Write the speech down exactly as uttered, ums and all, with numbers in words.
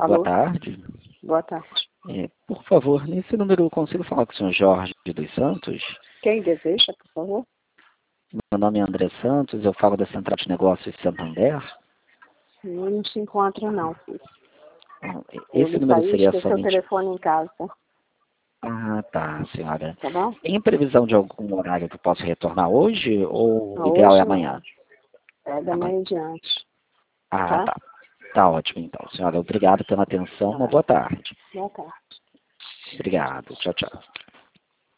Boa Alô? tarde. Boa tarde. É, por favor, nesse número eu consigo falar com o senhor Jorge dos Santos? Quem deseja, por favor? Meu nome é André Santos, eu falo da Central de Negócios de Santander. Ele não se encontra, não, filho. Esse Ele número saiu e seria esqueceu o somente... telefone em casa, Ah, tá, senhora. tá bom? Em previsão de algum horário que eu possa retornar hoje, ou o Não, ideal é hoje não. amanhã? É da Amanhã. manhã em diante, Ah, tá? tá. Tá ótimo, então. Senhora, obrigado pela atenção. Uma Tá. boa tarde. Boa tarde. Obrigado. Tchau, tchau.